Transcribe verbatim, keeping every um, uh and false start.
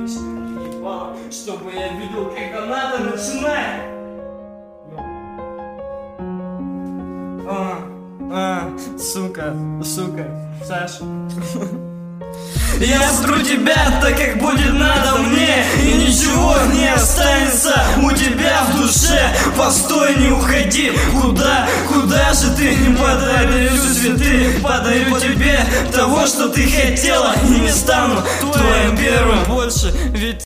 ебало, чтобы я видел, как она-то начинает. А, а, сука, сука, Саша. Я стру тебя так, как будет надо мне, и ничего не останется у тебя в душе. Постой, не уходи, куда, куда же ты? Подарю цветы, подарю тебе того, что ты хотела, и не стану твоим первым больше, ведь